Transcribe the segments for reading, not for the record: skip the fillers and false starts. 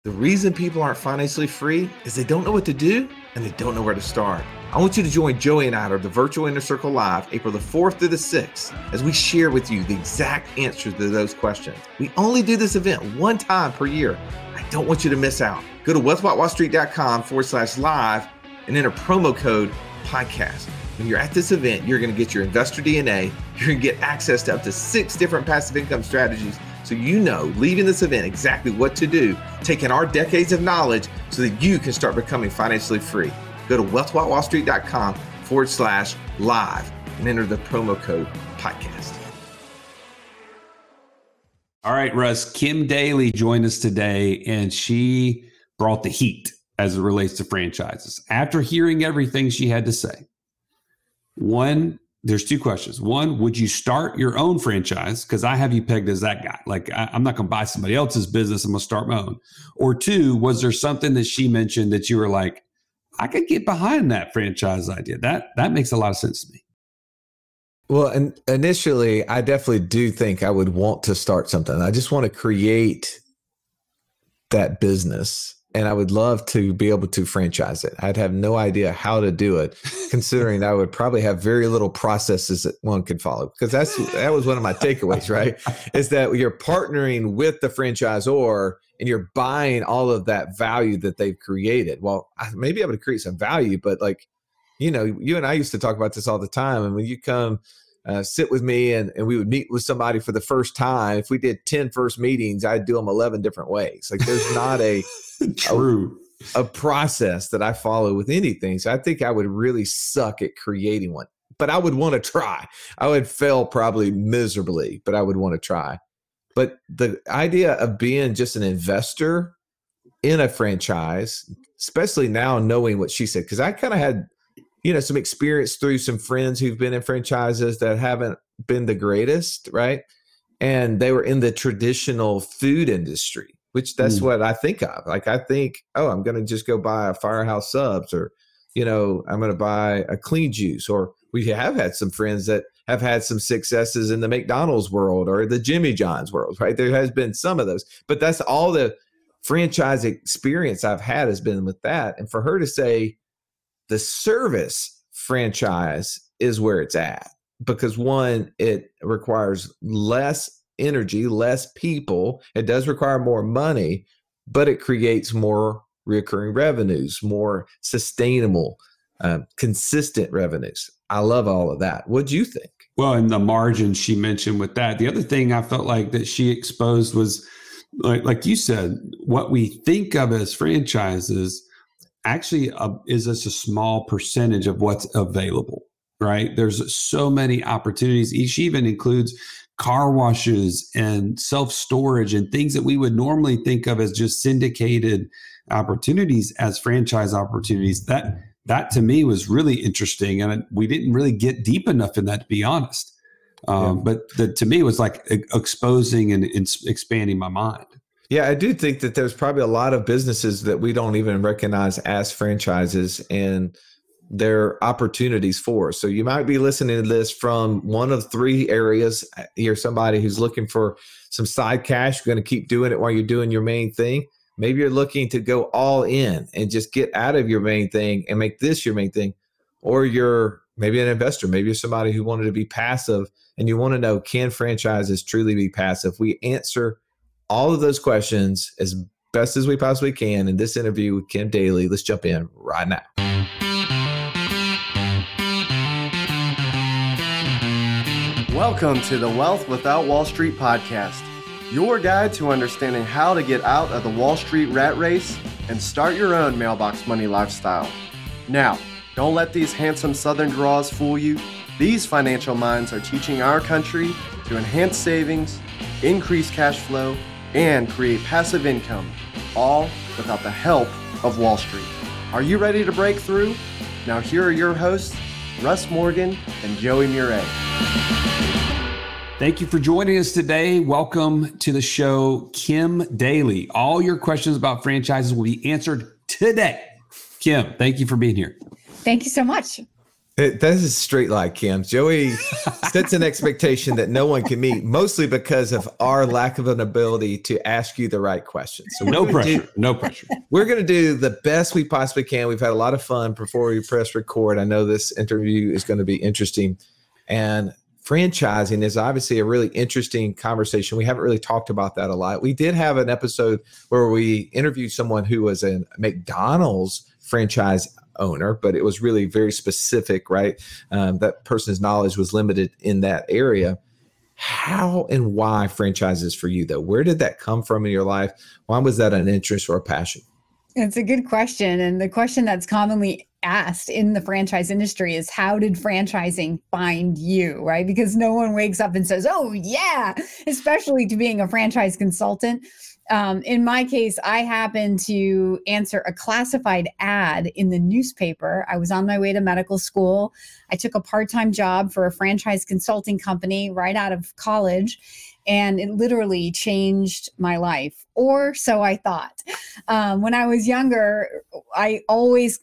The reason people aren't financially free is they don't know what to do and they don't know where to start. I want you to join Joey and I at the Virtual Inner Circle Live, April the 4th through the 6th, as we share with you the exact answers to those questions. We only do this event one time per year. I don't want you to miss out. Go to wealthwatchwallstreet.com/live and enter promo code podcast. When you're at this event, you're going to get your investor DNA. You're going to get access to up to 6 different passive income strategies. So you know, leaving this event, exactly what to do, taking our decades of knowledge so that you can start becoming financially free. Go to wealthwatchwallstreet.com/live and enter the promo code podcast. All right, Russ, Kim Daly joined us today, and she brought the heat as it relates to franchises. After hearing everything she had to say, there's 2 questions. One, would you start your own franchise? Because I have you pegged as that guy. Like, I'm not going to buy somebody else's business. I'm going to start my own. Or 2, was there something that she mentioned that you were like, I could get behind that franchise idea? That makes a lot of sense to me. Well, and initially, I definitely do think I would want to start something. I just want to create that business. And I would love to be able to franchise it. I'd have no idea how to do it, considering I would probably have very little processes that one could follow. Because that was one of my takeaways, right? Is that you're partnering with the franchisor and you're buying all of that value that they've created. Well, maybe I would create some value, but like, you know, you and I used to talk about this all the time. And when you come sit with me and we would meet with somebody for the first time, if we did 10 first meetings, I'd do them 11 different ways. Like there's not a process that I follow with anything. So I think I would really suck at creating one, but I would want to try. I would fail probably miserably, but I would want to try. But the idea of being just an investor in a franchise, especially now knowing what she said, because I kind of had, you know, some experience through some friends who've been in franchises that haven't been the greatest, right? And they were in the traditional food industry, which that's what I think of. Like I think, oh, I'm going to just go buy a Firehouse Subs, or, you know, I'm going to buy a Clean Juice. Or we have had some friends that have had some successes in the McDonald's world or the Jimmy John's world, right? There has been some of those, but that's all the franchise experience I've had has been with that. And for her to say, the service franchise is where it's at, because one, it requires less energy, less people. It does require more money, but it creates more recurring revenues, more sustainable, consistent revenues. I love all of that. What do you think? Well, and the margin she mentioned with that. The other thing I felt like that she exposed was, like you said, what we think of as franchises actually is just a small percentage of what's available, right? There's so many opportunities. She even includes car washes and self-storage and things that we would normally think of as just syndicated opportunities as franchise opportunities. That to me was really interesting. And we didn't really get deep enough in that, to be honest. But to me, it was like exposing and expanding my mind. Yeah, I do think that there's probably a lot of businesses that we don't even recognize as franchises, and they're opportunities for us. So you might be listening to this from one of 3 areas. You're somebody who's looking for some side cash. You're going to keep doing it while you're doing your main thing. Maybe you're looking to go all in and just get out of your main thing and make this your main thing. Or you're maybe an investor. Maybe you're somebody who wanted to be passive and you want to know, can franchises truly be passive? We answer all of those questions as best as we possibly can in this interview with Kim Daly. Let's jump in right now. Welcome to the Wealth Without Wall Street podcast, your guide to understanding how to get out of the Wall Street rat race and start your own mailbox money lifestyle. Now, don't let these handsome Southern draws fool you. These financial minds are teaching our country to enhance savings, increase cash flow, and create passive income, all without the help of Wall Street. Are you ready to break through? Now here are your hosts, Russ Morgan and Joey Murray. Thank you for joining us today. Welcome to the show, Kim Daly. All your questions about franchises will be answered today. Kim, thank you for being here. Thank you so much. That is a straight line, Kim. Joey sets an expectation that no one can meet, mostly because of our lack of an ability to ask you the right questions. So no pressure. We're going to do the best we possibly can. We've had a lot of fun before we press record. I know this interview is going to be interesting. And franchising is obviously a really interesting conversation. We haven't really talked about that a lot. We did have an episode where we interviewed someone who was a McDonald's franchise owner, but it was really very specific, right? That person's knowledge was limited in that area. How and why franchises for you, though? Where did that come from in your life? Why was that an interest or a passion? It's a good question. And the question that's commonly asked in the franchise industry is, how did franchising find you, right? Because no one wakes up and says, oh, yeah, especially to being a franchise consultant. In my case, I happened to answer a classified ad in the newspaper. I was on my way to medical school. I took a part-time job for a franchise consulting company right out of college, and it literally changed my life, or so I thought. When I was younger, I always...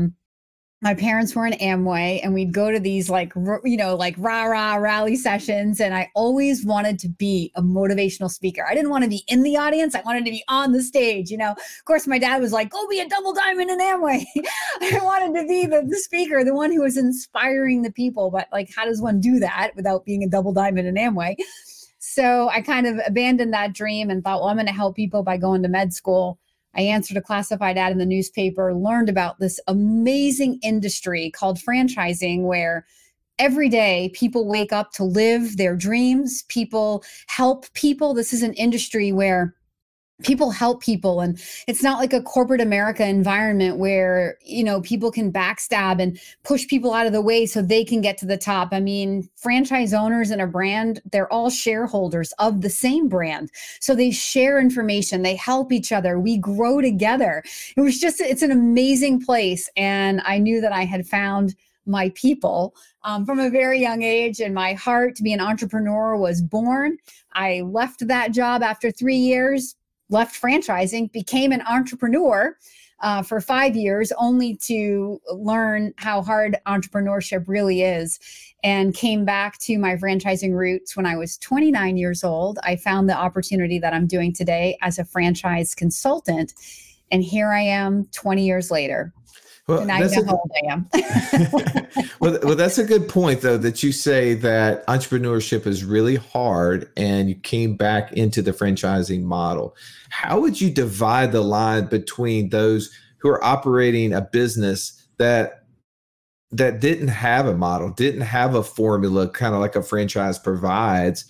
my parents were in Amway, and we'd go to these like rah-rah rally sessions. And I always wanted to be a motivational speaker. I didn't want to be in the audience. I wanted to be on the stage. Of course, my dad was like, go be a double diamond in Amway. I wanted to be the speaker, the one who was inspiring the people. But like, how does one do that without being a double diamond in Amway? So I kind of abandoned that dream and thought, well, I'm going to help people by going to med school. I answered a classified ad in the newspaper, learned about this amazing industry called franchising, where every day people wake up to live their dreams. People help people. This is an industry where people help people. And it's not like a corporate America environment where, people can backstab and push people out of the way so they can get to the top. I mean, franchise owners in a brand, they're all shareholders of the same brand. So they share information, they help each other, we grow together. It's an amazing place. And I knew that I had found my people from a very young age, and my heart to be an entrepreneur was born. I left that job after 3 years, left franchising, became an entrepreneur for 5 years, only to learn how hard entrepreneurship really is, and came back to my franchising roots when I was 29 years old. I found the opportunity that I'm doing today as a franchise consultant, and here I am 20 years later. Well, and I know how old I am. well, that's a good point, though, that you say that entrepreneurship is really hard and you came back into the franchising model. How would you divide the line between those who are operating a business that didn't have a model, didn't have a formula, kind of like a franchise provides?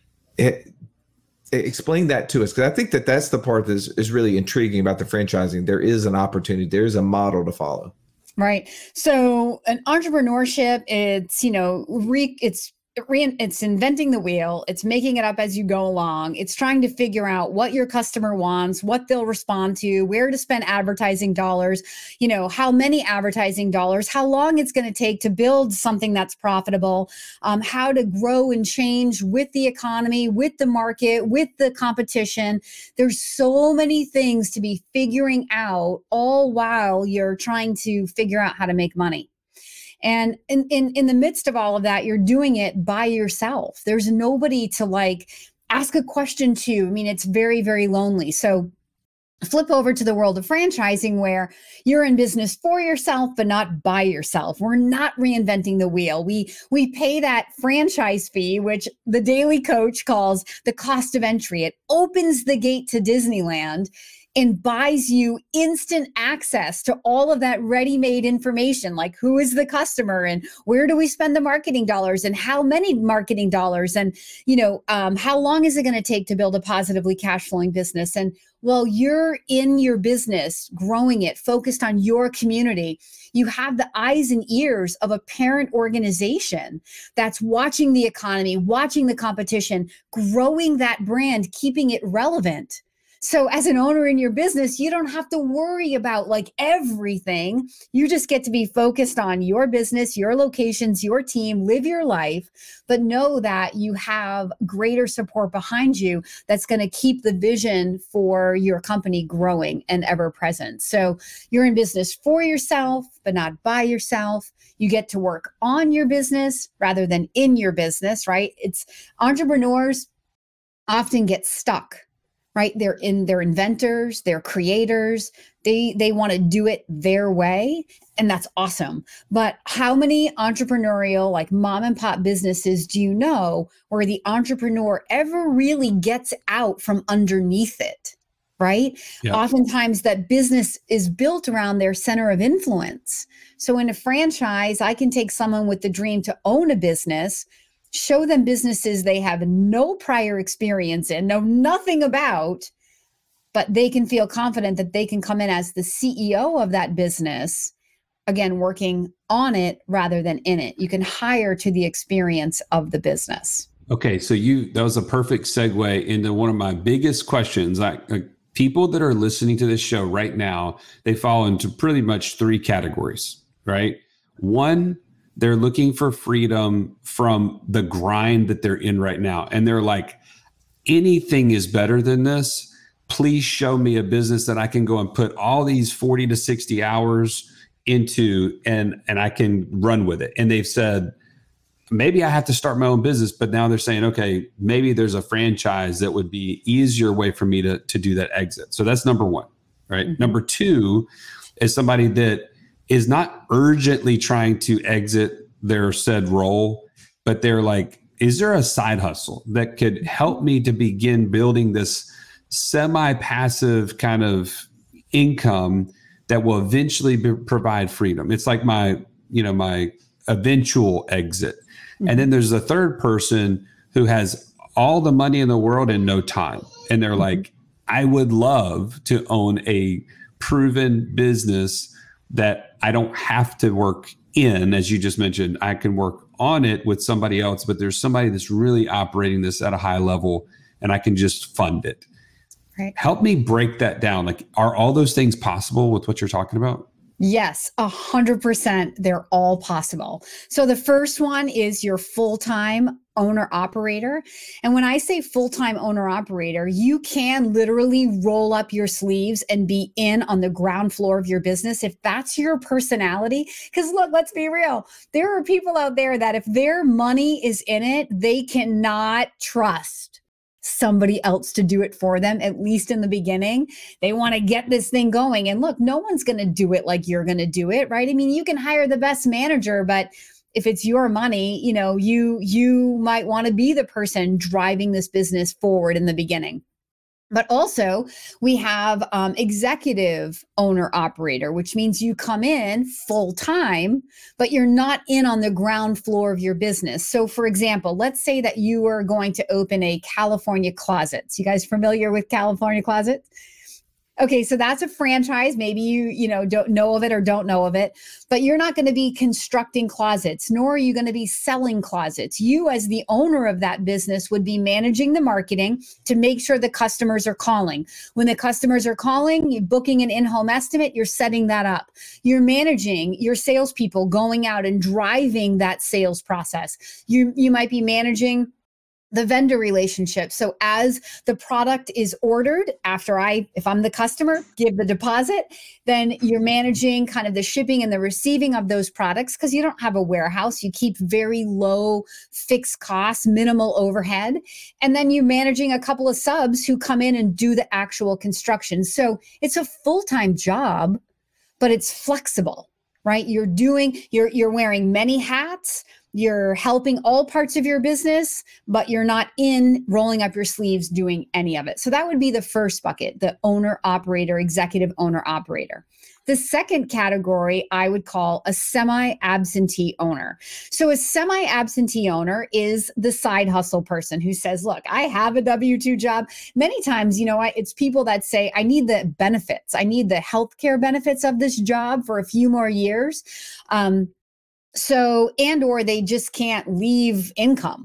Explain that to us, because I think that's the part that is really intriguing about the franchising. There is an opportunity. There is a model to follow. Right. So an entrepreneurship, it's inventing the wheel. It's making it up as you go along. It's trying to figure out what your customer wants, what they'll respond to, where to spend advertising dollars, how many advertising dollars, how long it's going to take to build something that's profitable, how to grow and change with the economy, with the market, with the competition. There's so many things to be figuring out, all while you're trying to figure out how to make money. And in the midst of all of that, you're doing it by yourself. There's nobody to ask a question to. I mean, it's very, very lonely. So flip over to the world of franchising, where you're in business for yourself, but not by yourself. We're not reinventing the wheel. We pay that franchise fee, which the Daily Coach calls the cost of entry. It opens the gate to Disneyland and buys you instant access to all of that ready-made information, like who is the customer and where do we spend the marketing dollars and how many marketing dollars, and how long is it going to take to build a positively cash flowing business. And while you're in your business, growing it, focused on your community, you have the eyes and ears of a parent organization that's watching the economy, watching the competition, growing that brand, keeping it relevant. So as an owner in your business, you don't have to worry about like everything. You just get to be focused on your business, your locations, your team, live your life, but know that you have greater support behind you that's going to keep the vision for your company growing and ever present. So you're in business for yourself, but not by yourself. You get to work on your business rather than in your business, right? It's entrepreneurs often get stuck, right? They're inventors, they're creators. They want to do it their way, and that's awesome. But how many entrepreneurial, like mom and pop businesses do you know where the entrepreneur ever really gets out from underneath it, right? Yeah. Oftentimes that business is built around their center of influence. So in a franchise, I can take someone with the dream to own a business, show them businesses they have no prior experience in, know nothing about, but they can feel confident that they can come in as the CEO of that business, again, working on it rather than in it. You can hire to the experience of the business. Okay, so that was a perfect segue into one of my biggest questions. Like people that are listening to this show right now, they fall into pretty much 3 categories, right? One, they're looking for freedom from the grind that they're in right now. And they're like, anything is better than this. Please show me a business that I can go and put all these 40 to 60 hours into and I can run with it. And they've said, maybe I have to start my own business, but now they're saying, okay, maybe there's a franchise that would be easier way for me to do that exit. So that's number 1, right? Mm-hmm. Number 2 is somebody that is not urgently trying to exit their said role, but they're like, is there a side hustle that could help me to begin building this semi-passive kind of income that will eventually provide freedom? It's like my eventual exit. Mm-hmm. And then there's a third person who has all the money in the world and no time. And they're like, I would love to own a proven business that I don't have to work in, as you just mentioned. I can work on it with somebody else, but there's somebody that's really operating this at a high level and I can just fund it. Right. Help me break that down. Like, are all those things possible with what you're talking about? Yes, 100%. They're all possible. So the first one is your full-time owner operator. And when I say full-time owner operator, you can literally roll up your sleeves and be in on the ground floor of your business if that's your personality. Because look, let's be real. There are people out there that if their money is in it, they cannot trust somebody else to do it for them, at least in the beginning. They want to get this thing going. And look, no one's going to do it like you're going to do it, right? I mean, you can hire the best manager, but if it's your money, you might want to be the person driving this business forward in the beginning. But also we have executive owner operator, which means you come in full time, but you're not in on the ground floor of your business. So for example, let's say that you are going to open a California Closets. You guys familiar with California Closets? Okay, so that's a franchise. Maybe you don't know of it or don't know of it, but you're not going to be constructing closets, nor are you going to be selling closets. You, as the owner of that business, would be managing the marketing to make sure the customers are calling. When the customers are calling, you're booking an in-home estimate, you're setting that up. You're managing your salespeople going out and driving that sales process. You might be managing the vendor relationship. So as the product is ordered, if I'm the customer, give the deposit, then you're managing kind of the shipping and the receiving of those products because you don't have a warehouse. You keep very low fixed costs, minimal overhead. And then you're managing a couple of subs who come in and do the actual construction. So it's a full-time job, but it's flexible, right? You're wearing many hats. You're helping all parts of your business, but you're not in rolling up your sleeves doing any of it. So that would be the first bucket, the owner operator, executive owner operator. The second category I would call a semi-absentee owner. So a semi-absentee owner is the side hustle person who says, look, I have a W-2 job. Many times, it's people that say, I need the benefits. I need the healthcare benefits of this job for a few more years. Or they just can't leave income,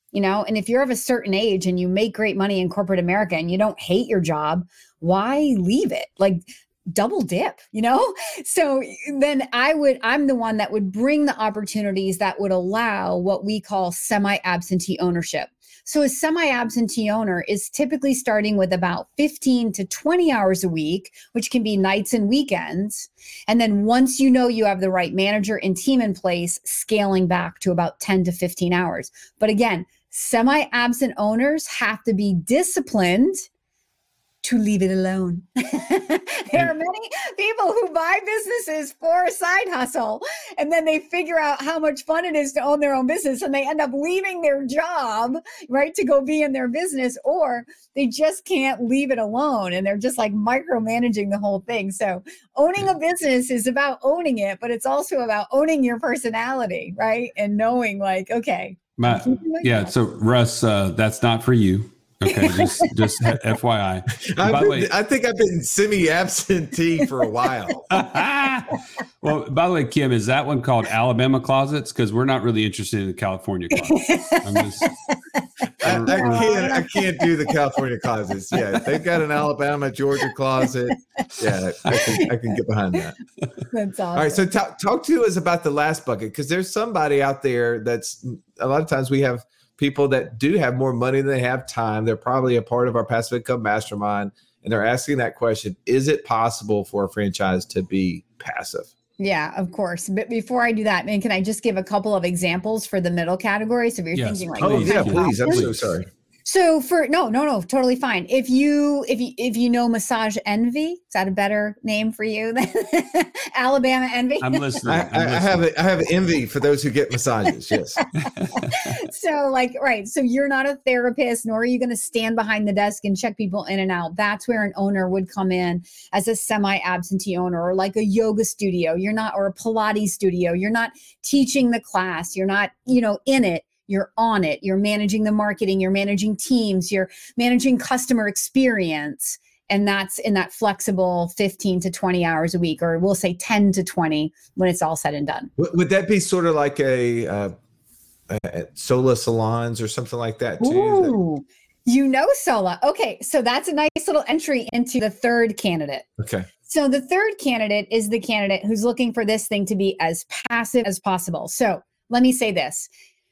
And if you're of a certain age and you make great money in corporate America and you don't hate your job, why leave it? Like, double dip, So then I'm the one that would bring the opportunities that would allow what we call semi-absentee ownership. So a semi-absentee owner is typically starting with about 15 to 20 hours a week, which can be nights and weekends. And then once you have the right manager and team in place, scaling back to about 10 to 15 hours. But again, semi-absent owners have to be disciplined to leave it alone. There are many people who buy businesses for a side hustle, and then they figure out how much fun it is to own their own business, and they end up leaving their job, right, to go be in their business, or they just can't leave it alone, and they're just like micromanaging the whole thing. So owning a business is about owning it, but it's also about owning your personality, right? And knowing like, okay. So Russ, that's not for you. Okay, just FYI. By the way, I think I've been semi-absentee for a while. Well, by the way, Kim, is that one called Alabama closets? Because we're not really interested in the California closets. I can't do the California closets. Yeah, they've got an Alabama, Georgia closet. Yeah, I can get behind that. That's awesome. All right, so talk to us about the last bucket, because there's somebody out there that's a lot of times we have people that do have more money than they have time. They're probably a part of our passive income mastermind, and they're asking that question: is it possible for a franchise to be passive? Yeah, of course. But before I do that, can I just give a couple of examples for the middle category? So if you're thinking like, please. I'm so sorry. So no, totally fine. If you know Massage Envy, is that a better name for you than Alabama Envy? I'm listening. I have envy for those who get massages. Yes. So so you're not a therapist, nor are you going to stand behind the desk and check people in and out. That's where an owner would come in as a semi-absentee owner, or like a yoga studio. You're not, or a Pilates studio. You're not teaching the class. You're not, in it. You're on it. You're managing the marketing. You're managing teams. You're managing customer experience. And that's in that flexible 15 to 20 hours a week, or we'll say 10 to 20 when it's all said and done. Would that be sort of like a Sola Salons or something like that too? Ooh, Sola. Okay. So that's a nice little entry into the third candidate. Okay. So the third candidate is the candidate who's looking for this thing to be as passive as possible. So let me say this.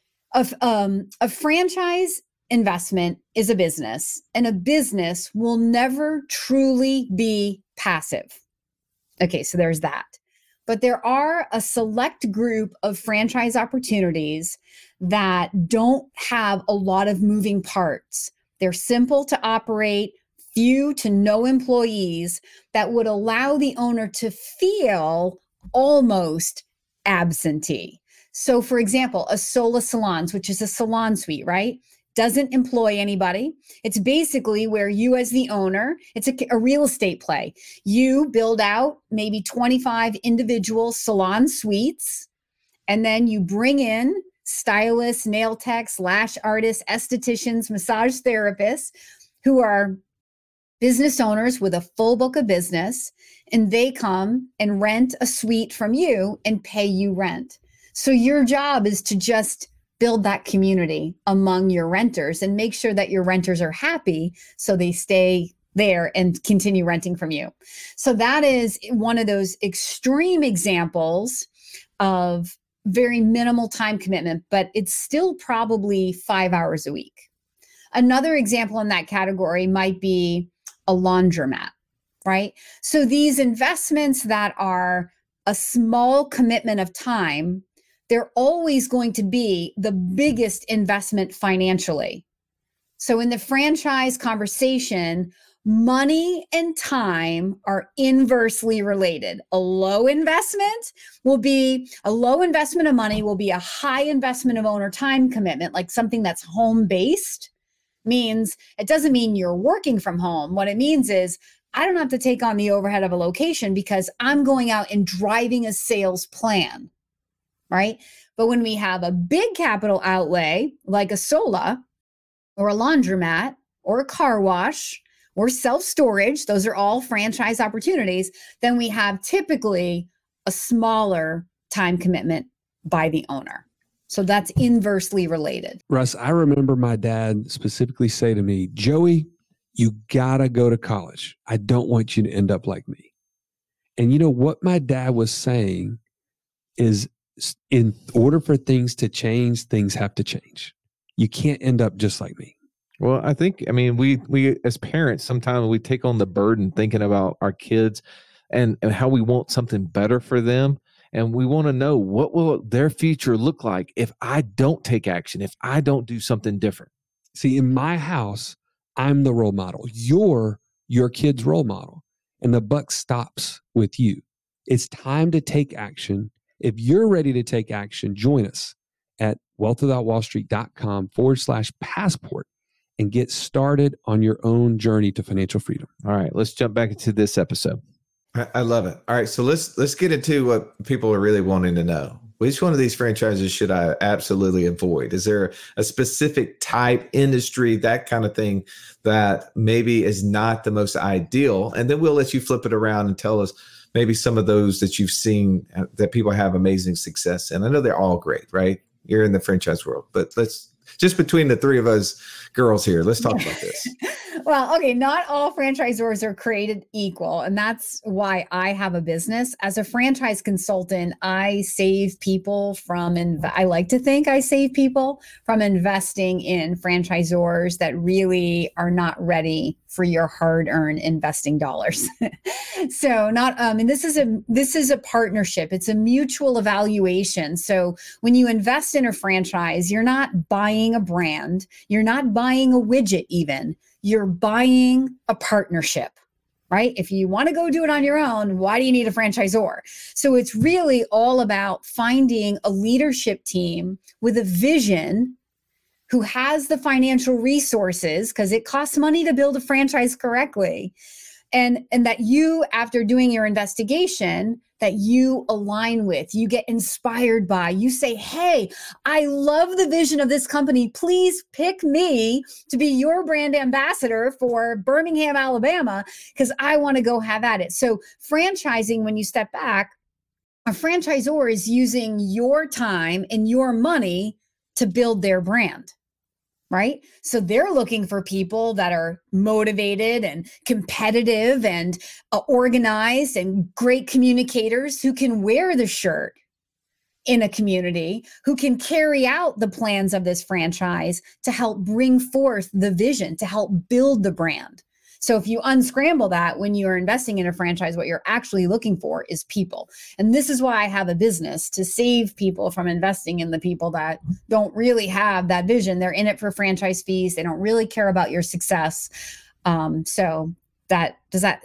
A franchise investment is a business, and a business will never truly be passive. Okay, so there's that. But there are a select group of franchise opportunities that don't have a lot of moving parts. They're simple to operate, few to no employees, that would allow the owner to feel almost absentee. So for example, a Sola Salons, which is a salon suite, right? Doesn't employ anybody. It's basically where you as the owner, it's a real estate play. You build out maybe 25 individual salon suites, and then you bring in stylists, nail techs, lash artists, estheticians, massage therapists who are business owners with a full book of business, and they come and rent a suite from you and pay you rent. So your job is to just build that community among your renters and make sure that your renters are happy so they stay there and continue renting from you. So that is one of those extreme examples of very minimal time commitment, but it's still probably 5 hours a week. Another example in that category might be a laundromat, right? So these investments that are a small commitment of time, they're always going to be the biggest investment financially. So in the franchise conversation, money and time are inversely related. A low investment of money will be a high investment of owner time commitment, like something that's home-based. Means it doesn't mean you're working from home. What it means is I don't have to take on the overhead of a location because I'm going out and driving a sales plan. Right? But when we have a big capital outlay, like a Sola or a laundromat or a car wash or self-storage, those are all franchise opportunities, then we have typically a smaller time commitment by the owner. So that's inversely related. Russ, I remember my dad specifically say to me, Joey, you gotta go to college. I don't want you to end up like me. And you know what my dad was saying is, in order for things to change, things have to change. You can't end up just like me. Well, I think, we as parents, sometimes we take on the burden thinking about our kids and how we want something better for them. And we want to know, what will their future look like if I don't take action, if I don't do something different? See, in my house, I'm the role model. You're your kid's role model. And the buck stops with you. It's time to take action. If you're ready to take action, join us at wealthwithoutwallstreet.com/passport and get started on your own journey to financial freedom. All right, let's jump back into this episode. I love it. All right, so let's get into what people are really wanting to know. Which one of these franchises should I absolutely avoid? Is there a specific type, industry, that kind of thing that maybe is not the most ideal? And then we'll let you flip it around and tell us maybe some of those that you've seen that people have amazing success in. I know they're all great, right? You're in the franchise world, but let's just between the three of us girls here, let's talk about this. Well, okay, not all franchisors are created equal, and that's why I have a business. As a franchise consultant, I save people from, I like to think I save people from investing in franchisors that really are not ready for your hard-earned investing dollars. So and this is a partnership. It's a mutual evaluation. So when you invest in a franchise, you're not buying a brand, you're not buying a widget even. You're buying a partnership, right? If you want to go do it on your own, why do you need a franchisor? So it's really all about finding a leadership team with a vision who has the financial resources, because it costs money to build a franchise correctly. And that you, after doing your investigation, that you align with, you get inspired by, you say, hey, I love the vision of this company. Please pick me to be your brand ambassador for Birmingham, Alabama, because I want to go have at it. So franchising, when you step back, a franchisor is using your time and your money to build their brand. Right? So they're looking for people that are motivated and competitive and organized and great communicators who can wear the shirt in a community, who can carry out the plans of this franchise to help bring forth the vision, to help build the brand. So if you unscramble that when you're investing in a franchise, what you're actually looking for is people. And this is why I have a business, to save people from investing in the people that don't really have that vision. They're in it for franchise fees. They don't really care about your success. So what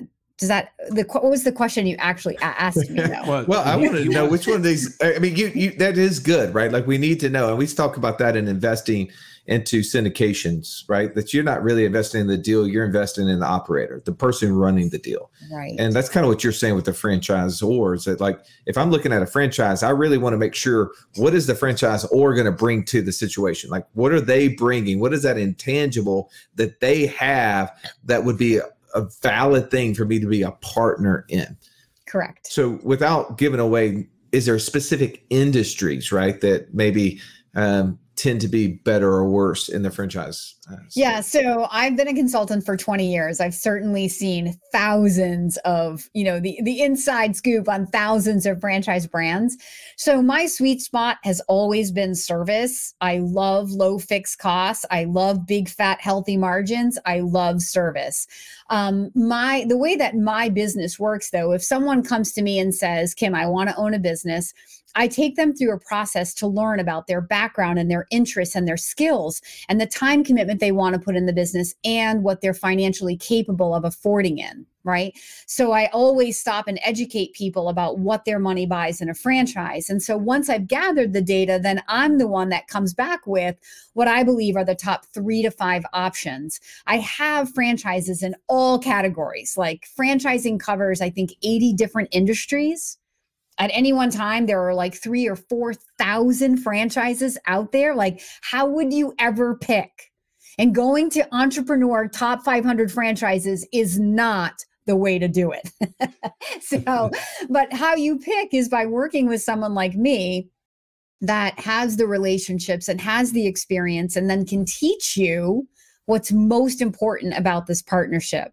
was the question you actually asked me though? Well, I want to know which one of these, you that is good, right? Like we need to know, and we talk about that in investing into syndications, right? That you're not really investing in the deal, you're investing in the operator, the person running the deal. Right. And that's kind of what you're saying with the franchisors, that like, if I'm looking at a franchise, I really want to make sure, what is the franchisor going to bring to the situation? Like, what are they bringing? What is that intangible that they have that would be a valid thing for me to be a partner in? Correct. So without giving away, is there specific industries, right, that maybe tend to be better or worse in the franchise? Yeah. So I've been a consultant for 20 years. I've certainly seen thousands of, the inside scoop on thousands of franchise brands. So my sweet spot has always been service. I love low fixed costs. I love big, fat, healthy margins. I love service. The way that my business works though, if someone comes to me and says, Kim, I want to own a business, I take them through a process to learn about their background and their interests and their skills and the time commitment they want to put in the business and what they're financially capable of affording in, right? So I always stop and educate people about what their money buys in a franchise. And so once I've gathered the data, then I'm the one that comes back with what I believe are the top 3 to 5 options. I have franchises in all categories. Like franchising covers, I think, 80 different industries. At any one time, there are like 3,000 or 4,000 franchises out there. Like, how would you ever pick? And going to Entrepreneur Top 500 franchises is not the way to do it. But how you pick is by working with someone like me that has the relationships and has the experience and then can teach you what's most important about this partnership.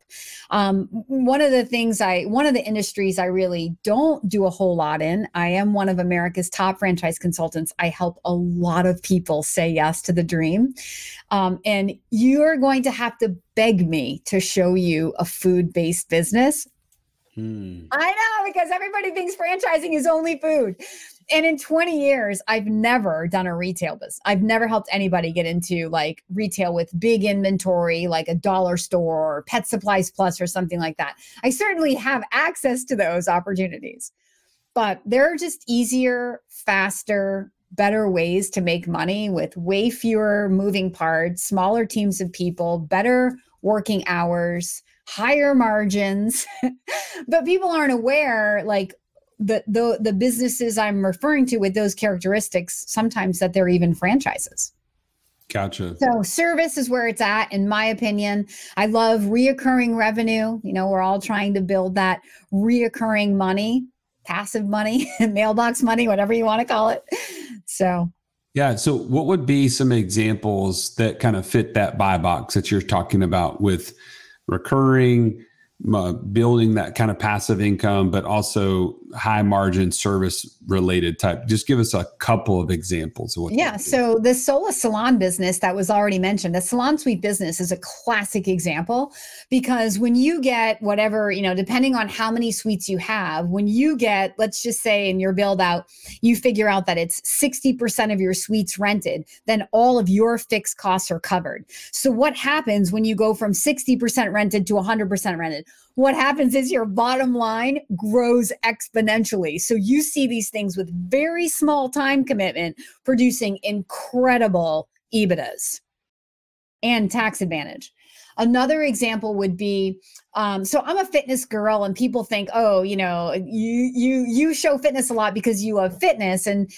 One of the industries I really don't do a whole lot in, I am one of America's top franchise consultants. I help a lot of people say yes to the dream. And you're going to have to beg me to show you a food-based business. I know, because everybody thinks franchising is only food. And in 20 years, I've never done a retail business. I've never helped anybody get into like retail with big inventory, like a dollar store or Pet Supplies Plus or something like that. I certainly have access to those opportunities, but there are just easier, faster, better ways to make money with way fewer moving parts, smaller teams of people, better working hours, higher margins. But people aren't aware, like the businesses I'm referring to with those characteristics, sometimes that they're even franchises. Gotcha. So service is where it's at, in my opinion. I love reoccurring revenue. You know, we're all trying to build that reoccurring money, passive money, mailbox money, whatever you want to call it. So yeah. So what would be some examples that kind of fit that buy box that you're talking about with recurring, building that kind of passive income, but also high margin service related type? Just give us a couple of examples of what. Yeah. So the Sola Salon business that was already mentioned, the Salon Suite business is a classic example, because when you get whatever, you know, depending on how many suites you have, when you get, let's just say in your build out, you figure out that it's 60% of your suites rented, then all of your fixed costs are covered. So what happens when you go from 60% rented to 100% rented? What happens is your bottom line grows exponentially. So you see these things with very small time commitment producing incredible EBITDAs and tax advantage. Another example would be, so I'm a fitness girl, and people think, oh, you know, you show fitness a lot because you love fitness. And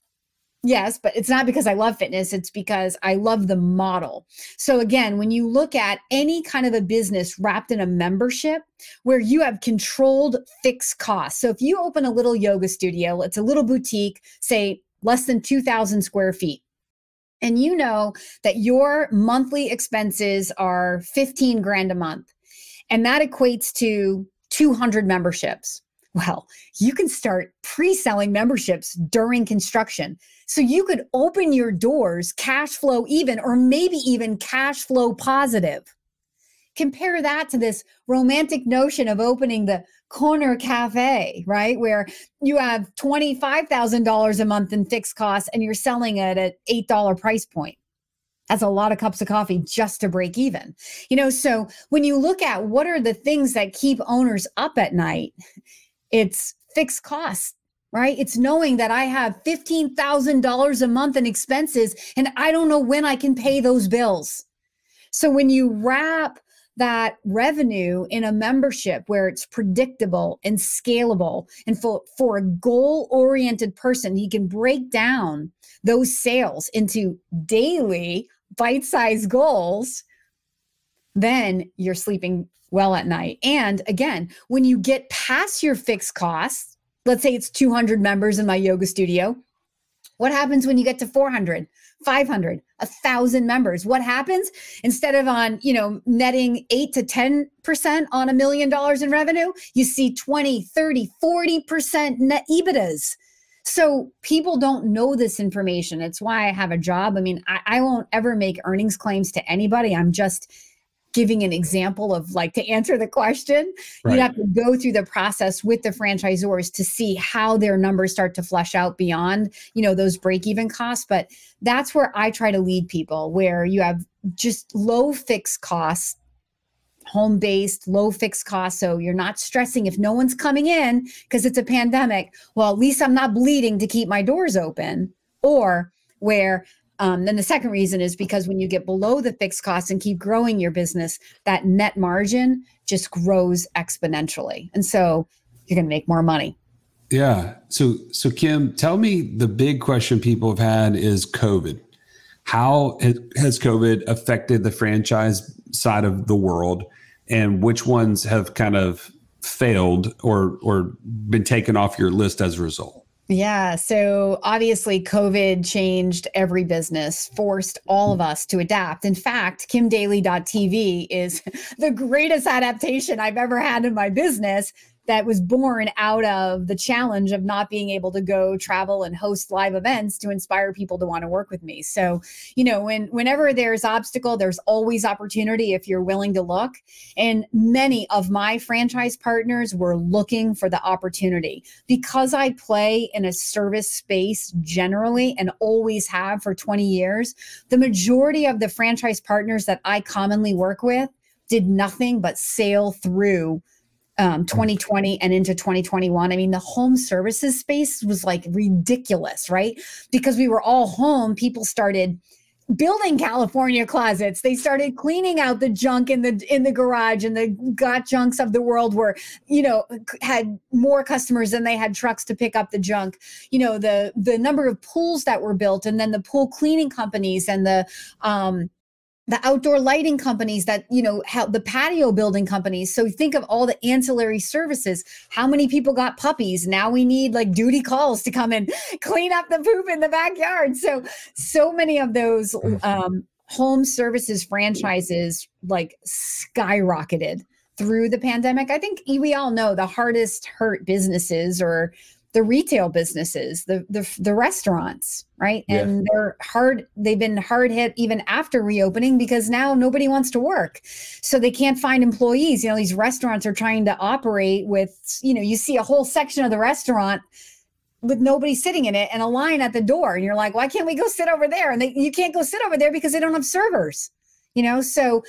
yes, but it's not because I love fitness. It's because I love the model. So again, when you look at any kind of a business wrapped in a membership where you have controlled fixed costs. So if you open a little yoga studio, it's a little boutique, say less than 2,000 square feet, and you know that your monthly expenses are 15 grand a month, and that equates to 200 memberships. Well, you can start pre-selling memberships during construction. So you could open your doors cash flow even, or maybe even cash flow positive. Compare that to this romantic notion of opening the corner cafe, right? Where you have $25,000 a month in fixed costs and you're selling it at $8 price point. That's a lot of cups of coffee just to break even. You know, so when you look at what are the things that keep owners up at night, it's fixed costs, right? It's knowing that I have $15,000 a month in expenses and I don't know when I can pay those bills. So when you wrap that revenue in a membership where it's predictable and scalable, and for a goal-oriented person, he can break down those sales into daily bite-sized goals, then you're sleeping well at night. And again, when you get past your fixed costs, let's say it's 200 members in my yoga studio. What happens when you get to 400, 500, 1,000 members? What happens? Instead of on, you know, netting 8 to 10% on $1 million in revenue, you see 20, 30, 40% net EBITDAs. So people don't know this information. It's why I have a job. I mean, I won't ever make earnings claims to anybody. I'm just giving an example of, like, to answer the question, right. You have to go through the process with the franchisors to see how their numbers start to flesh out beyond, you know, those break-even costs. But that's where I try to lead people, where you have just low fixed costs, home-based, low fixed costs. So you're not stressing if no one's coming in because it's a pandemic. Well, at least I'm not bleeding to keep my doors open. Or where then the second reason is because when you get below the fixed costs and keep growing your business, that net margin just grows exponentially. And so you're going to make more money. Yeah. So Kim, tell me, the big question people have had is COVID. How has COVID affected the franchise side of the world, and which ones have kind of failed or been taken off your list as a result? Yeah. So obviously, COVID changed every business, forced all of us to adapt. In fact, KimDaily.tv is the greatest adaptation I've ever had in my business that was born out of the challenge of not being able to go travel and host live events to inspire people to want to work with me. So, whenever there's obstacle, there's always opportunity if you're willing to look. And many of my franchise partners were looking for the opportunity because I play in a service space generally and always have for 20 years. The majority of the franchise partners that I commonly work with did nothing but sail through 2020 and into 2021. I mean, the home services space was like ridiculous, right? Because we were all home, people started building California closets. They started cleaning out the junk in the garage, and the got junks of the world were, had more customers than they had trucks to pick up the junk. The number of pools that were built, and then the pool cleaning companies and the outdoor lighting companies that, the patio building companies. So think of all the ancillary services. How many people got puppies? Now we need like duty calls to come and clean up the poop in the backyard. So many of those home services franchises like skyrocketed through the pandemic. I think we all know the hardest hurt businesses or the retail businesses, the restaurants, right? Yeah. And they've been hard hit even after reopening because now nobody wants to work. So they can't find employees. These restaurants are trying to operate with, you see a whole section of the restaurant with nobody sitting in it and a line at the door. And you're like, why can't we go sit over there? And you can't go sit over there because they don't have servers, so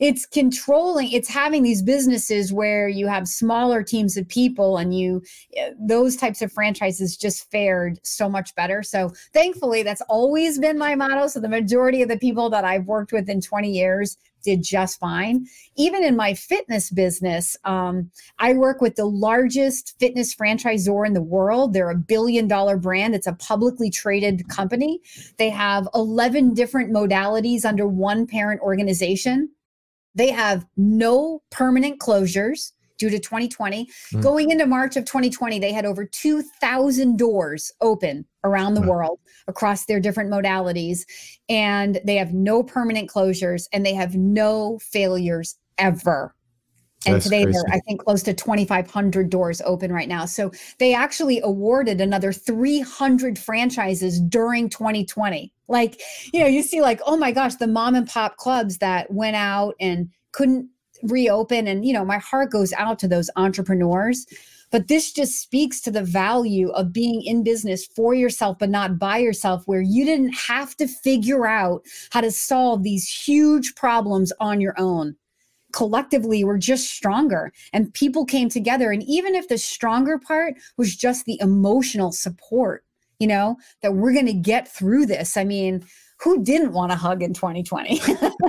it's having these businesses where you have smaller teams of people and those types of franchises just fared so much better. So thankfully, that's always been my motto. So the majority of the people that I've worked with in 20 years did just fine. Even in my fitness business, I work with the largest fitness franchisor in the world. They're $1 billion brand. It's a publicly traded company. They have 11 different modalities under one parent organization. They have no permanent closures due to 2020. Going into March of 2020, they had over 2,000 doors open around the world across their different modalities. And they have no permanent closures and they have no failures ever. And That's today crazy. they're, I think, close to 2,500 doors open right now. So they actually awarded another 300 franchises during 2020. Like, you see like, oh my gosh, the mom and pop clubs that went out and couldn't reopen. And, my heart goes out to those entrepreneurs. But this just speaks to the value of being in business for yourself, but not by yourself, where you didn't have to figure out how to solve these huge problems on your own. Collectively, we're just stronger and people came together. And even if the stronger part was just the emotional support, that we're going to get through this. I mean, who didn't want a hug in 2020?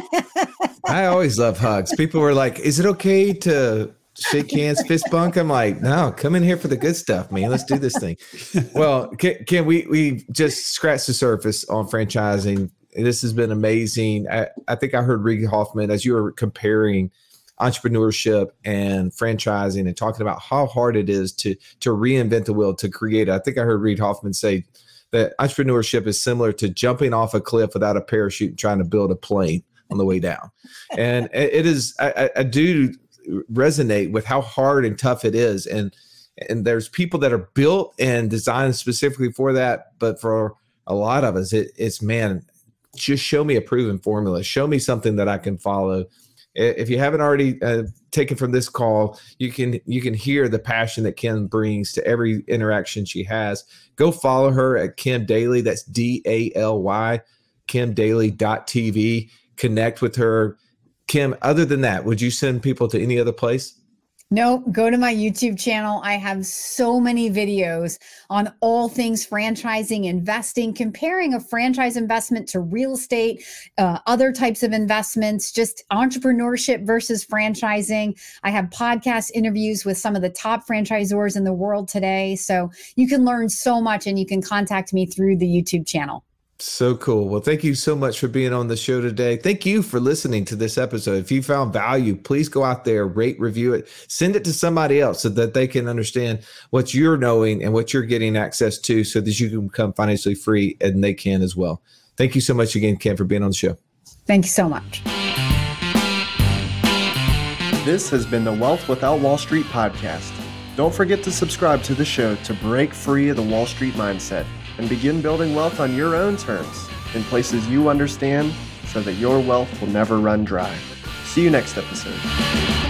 I always love hugs. People were like, is it okay to shake hands, fist bump? I'm like, no, come in here for the good stuff, man. Let's do this thing. Well, Kim, we just scratched the surface on franchising. This has been amazing. I think I heard Reid Hoffman, as you were comparing entrepreneurship and franchising and talking about how hard it is to reinvent the wheel, to create. I think I heard Reid Hoffman say that entrepreneurship is similar to jumping off a cliff without a parachute and trying to build a plane on the way down. And it is, I do resonate with how hard and tough it is. And there's people that are built and designed specifically for that. But for a lot of us, it's man, just show me a proven formula. Show me something that I can follow. If you haven't already taken from this call, you can hear the passion that Kim brings to every interaction she has. Go follow her at Kim Daly. That's DALY, KimDaily.tv. Connect with her. Kim, other than that, would you send people to any other place? No, go to my YouTube channel. I have so many videos on all things franchising, investing, comparing a franchise investment to real estate, other types of investments, just entrepreneurship versus franchising. I have podcast interviews with some of the top franchisors in the world today. So you can learn so much and you can contact me through the YouTube channel. So cool. Well, thank you so much for being on the show today. Thank you for listening to this episode. If you found value, please go out there, rate, review it, send it to somebody else so that they can understand what you're knowing and what you're getting access to so that you can become financially free and they can as well. Thank you so much again, Kim, for being on the show. Thank you so much. This has been the Wealth Without Wall Street podcast. Don't forget to subscribe to the show to break free of the Wall Street mindset and begin building wealth on your own terms in places you understand so that your wealth will never run dry. See you next episode.